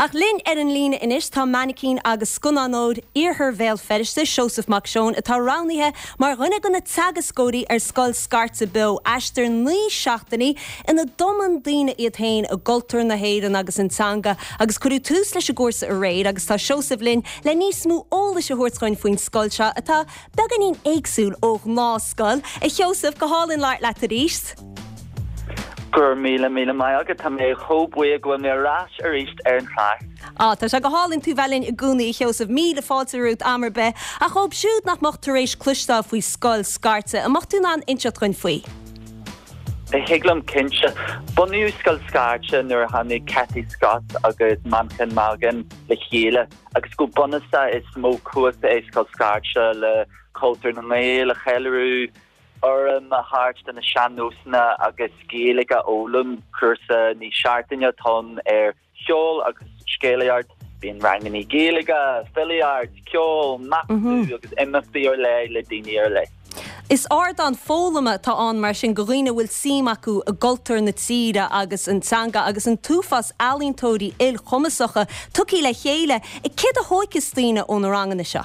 Ach linn an lína inis tá manicín agus sconanód iarthar bhéal feriste Joseph Macshone atá ránithe mar rinne gona tagascódaí scoil scarta be eistir ní seachtaí ina doman daoine iad hain a gultar na héireann agus an tanga agus chuú tús leis a gcúrsa a réid agus tá Joseph Lynn le níos mú óla se thuirtáin faoin scoilse atá beganín éagsúil ó ná scoil Joseph go hálinn leart le a ríist. Gur míle mai agad tá mé chóbuí go mé rás a ríist ar an chláir. Tá se go hálinn tú bhelinn i gúnaí Joseph míle fáilte rút amar be a chób siúd nach mocht tar éis clúistá faoi scoil scarta a mocht tú ná inseat chuin faoi. Higlam kinse bunú scoil scarta nuair tháinig Cathy Scott agus Mancan Magan le chéile agus go bunasta is mó cuasa é scoil scarta le cultúr na mé le chéileú orm a hart den a seanúsna agus scéalaga ólam cursa ní seaartaine ton cheol agus scéalaart bíon ranganí géalaga, filiart, ceol, macú agus MFB le daoine ar le. Is ard an fólama tá an mar sin goghine bhfuil sim acu a gultar na tíre agus an tanga agus an túfas alíntóirí il chumasacha tucí le chéile I cid a hóicas tíine ón ranganna seo.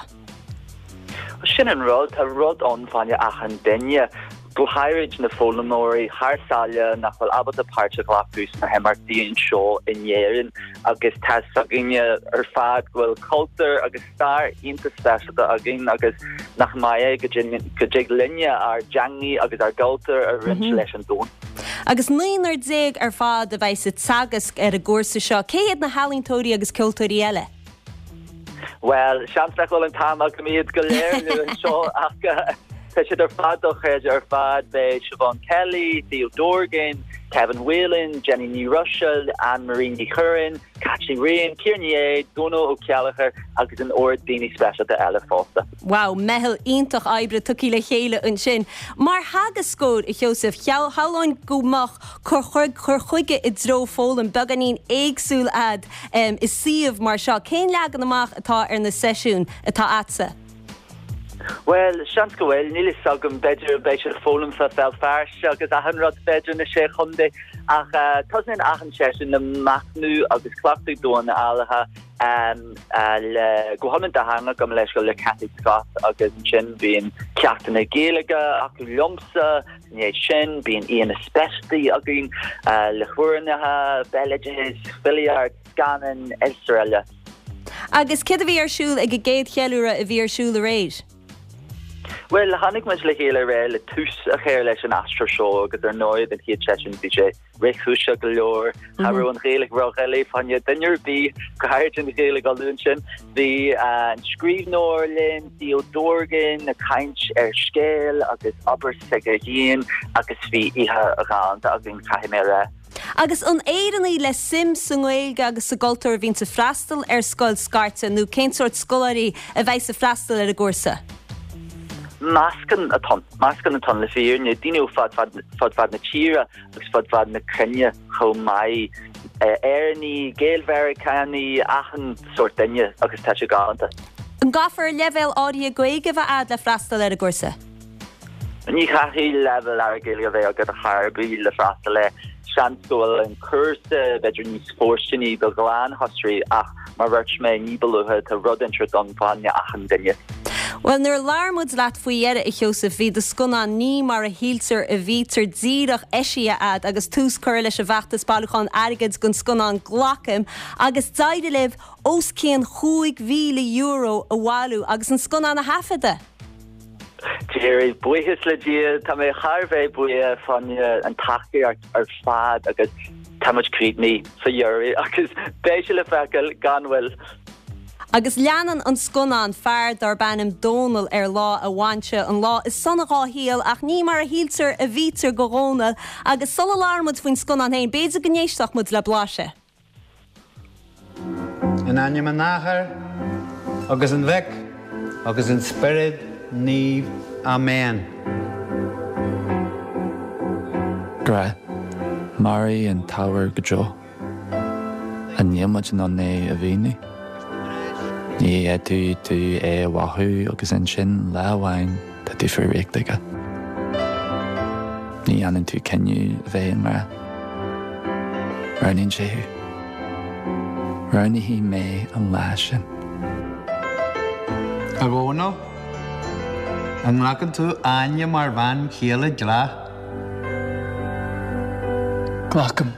Sin an rud tá rud anfáine achan daine go hairid na fólamóirí thsáile nach bhfuil abad a páirte ghlafús na hemartíon seo inéireann agus tá sagine ar fad bhfuil cultúr agus star ionta speisialta agin agus nach mai go dig linne ar deangaí agus ar cultúr ar rint leis an dún. Agus níonar déag ar fad a bheith sa tagas ar a gcúrsa seo, céad na halíntóirí agus cultúirí eile? Well, seansach bhfuil an táim go míad go léir nu an seo ach tá siad ar fad ó chéid ar fad be Siobhan Kelly, Theo Dorgan, Kevin Whelan, Jenny New Russell, Anne-Marie Ní Churin, Cathy Rain, Kiernier, Dono O'Callagher agus an ord daoine speisialta eile fásta. Wow, mehel iontoch ibre tucí le chéile an sin. Mar hagas scód Joseph, háláin gomach chur chuige I dro fólam beganín éagsúil ad is siomh mar seo. Cén legan amach atá ar na sesiún atá atsa? Well, seans go bhfuil níl is sagam beidir fólam sa fel fearr agus ahan rud beidir na sé chunde ach tosnin achan sesin na machnú agus clachtú dóna álatha le go honnan da hanga gom leis go le Cathy Scott agus sin bíon ceachtainna géalaga acu liomsa ní sin bíon íon especially agin le chuirnatha villages, filiart, scanan, Israel. Agus cid a bhí ar siúil ag a géad chealúra a bhí ar siúil a réid? Well, hannig mas le héile ré le tús a chéir leis an astro seo agus ar nóid an hiad sesin bhí sé réchúise go leor harú an chéalaigh rá eile fanne duinear bí go háirt an chéalaigh galún sin bhí an scríbnóir linn Theo Dorgan na caint ar scéal agus aber sige híon agus bhí ihe a gáanta agus caiimére. Agus an éireannaí le sim sungéilge agus sa gultúir bhín sa freastal ar scoil scarta nó cén sort scolarí a bheith sa freastal ar a gcúrsa? Mascan a ton le fiúne dínú fad na tíra agus fad na crenne cho mai airní géalvericani achan sort daine agus tá sé gáanta. An gafar level ádia goige bheith ad le freastal ar a gcúrsa? Ní chaithí level ar a géala bheith agad a charbí le freastal le seanscoil an cursa beidir níos fórsinní do gláán hosrí ach mar bhirt mé níbalúthe tá rud intre don fáinne achan daine. Well, nuair lármúd leat faoiére Joseph bhí de sconán ní mar a híltar a bhítar díreach eisiá ad agus tús chuir leis a bheachtas bailúcháin airgid gon sconán ghlacham agus daide libh os céan €5,000 a bháilú agus an sconán na hafada. Jerry, buíhis le dia tá mé charbheith buí fanne an tachaí ar fad agus táid crídní sa dheorí agus béise le fecail ganhfuil. Agus leanan an sconán fearr dar bannim dónal ar lá a bhaintse an lá is sonna gá híal ach ní mar a híltar a bhítar go rónal agus sola lármud faoin sconán hain béidir gnéisteach mud le bláise. In aine man nachar agus an bheic agus an spirid níomh amen. Gra, Mary an Tower go jo. An níomad an né a bhíní. Ní tú wathú agus an sin leháin tá tú fur réicteige. Ní anan tú ceniu bheith mar. Ranín séú. Rani hi me an lashin. Agóno, an lacan tú aine mar bhain chéile dlá. Glacham.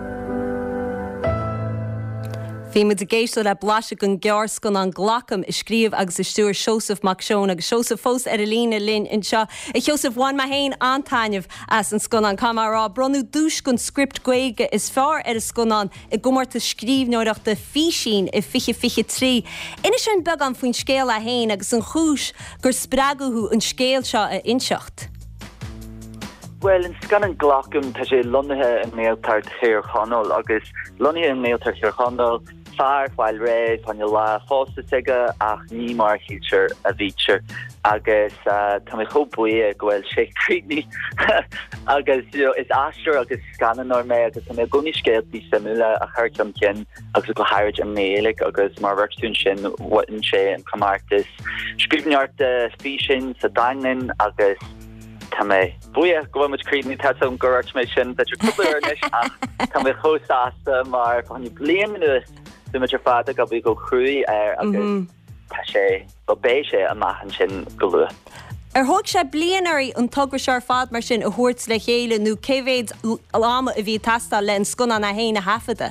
Bhí mu a géisio le blase gon gears gon an glacham is scríomh agus is stúr Seosaf Macseón agus Seosaf fós ar a lína linn in seo. I Seosaf bhain ma héin antainmh as an scon an camará bronú dúis gon script gweige is fearr ar a scon an I gomórta scríomh nóireach de físín I fiche trí. Ina sin beg an faoin scéal a héin agus an chúis gur spraguthú an scéal seo a inseacht. Well, in scan an glacham tá sé lonathe an méaltart chéir chanol agus lonathe an méaltart chéir chanol far while ré pan lá fósta sige ach ní mar híir a víir agus tá mé chobuí gohfuil sé críní agus is asú agus scanan or mé agus mé goni scéaltí samúla a chuirtam cin agus go háid an mélik agus mar virtún sin watin sé an comartas scríbneart fi sin sa dainin agus tá mé buia go much críní tá an goirt mé sin dat cuairnis ach tá mé chósáasta mar fan blian nuas du mit fada go bhí go cruúí agus tá sé go bé sé a maihan sin go luath. Thug sé blianarí an tugra sear fad mar sin a thuirt le chéile nó céhéad láma a bhí tastal le an scona na héine hafada.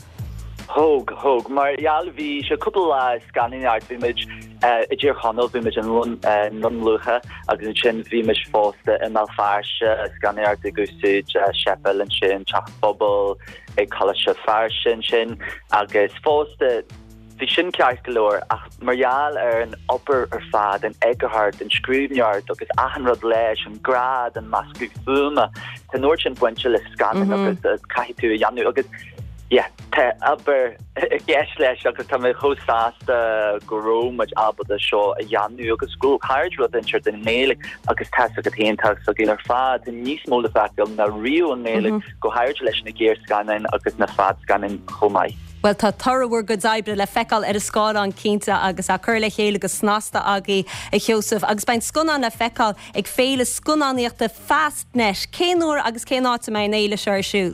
Hoog, maar bhí sé cúpla scanninart bhí mid I ddír chanol bhí mid an lunlucha agus sin bhí mid fósta I Malfarse scanninart I gúsúid Sheffield an sin teachbobal ag choise farsin sin agus fósta bhí sin ceart golóir ach marall ar an opair ar fad an Egerhard an scrúbneart agus ahanrad leis an grad an mascú fuma tá nóir sin buinte le scannin agus caiithú a dheanú agus te aber gis leis agus tá mé chósáasta goró muid abada seo a dheanú agus go háirú intir den mélik agus te a héntaach a gin ar fad in níos móla fetil na riú an mélik go háir leis na géir scanin agus na fad scanin chomáid. Well tá tarhar go daibre le feáil ar a scáil an cínta agus a chur le chéile agus snásta agaí I Seosaf agus bain scunan le feáil ag féle scunaníochta fastneis céanúir agus céanáta mé éile se ar siúil.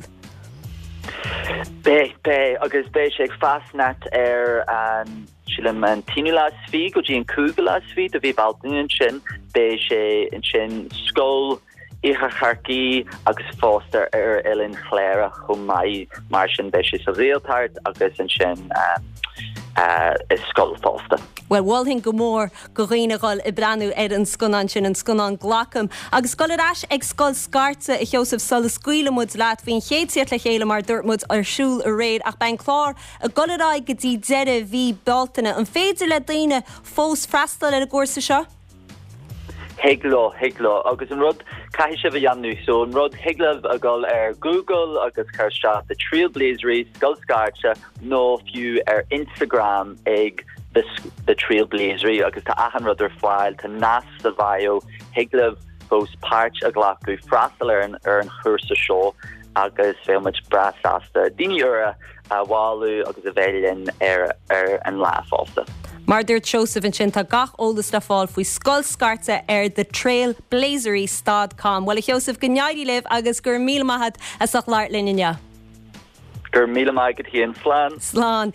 Bé agus bé sé fastnet an sílim an tíúlas fi go dtí an cúgalas fi a bhí baltain sin bé sé in sin scóil Icha charcí agus fóster ar Ellen chléire chum mai mar sin bé sé sa réaltart agus in sin is scóil fósta. Well, bhil go mór go rianaáil I breanú ar an scunan sin an scunan glacham. Agus scoileráis ag scóil scarta I Seosaf sola scuilemúd leat bhíon chéadsiad le chéile mar dúirtmúd ar siúil a réad ach ben chlár a goleráid go dtí deire bhí beltainna an féidir le daoine fós freastal ar a gcúrsa seo? Higlo agus an rud cai se bh dheanú so an rud higlah a gáil ar Google agus chuirse the Trailblazery Skullscarcha nó fiú ar Instagram ag the Trailblazery agus tá ahan rud ar fáil tá nás sa bhaio higlah fós páirt a ghlacu freastal ar an chuirsa seo agus fé muid brasásta daoine ura a bháú agus a bhéilinn ar an láfásta. Mar dúirt Seosaf an sin tá gach ólas le fáil faoi scoilscarta ar the trailblazery.com. Well, Seosaf go neadí libh agus gur míle maithad a soch láir linne. Gur míle maithad hí an slán. Slán.